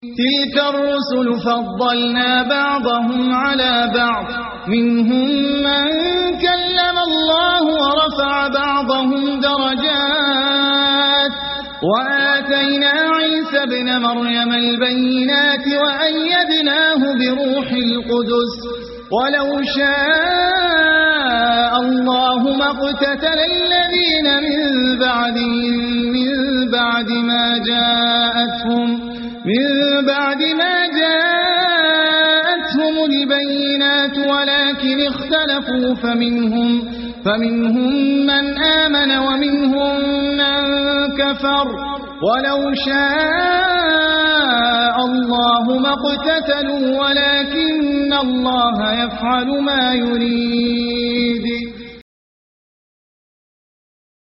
تلك الرسل فضلنا بعضهم على بعض منهم من كلم الله ورفع بعضهم درجات وآتينا عيسى ابن مريم البينات وأيدناه بروح القدس ولو شاء الله ما اقتتل الذين من بعدهم من بعد ما جاءتهم البينات ولكن اختلفوا فمنهم من آمن ومنهم من كفر ولو شاء الله ما اقتتلوا ولكن الله يفعل ما يريد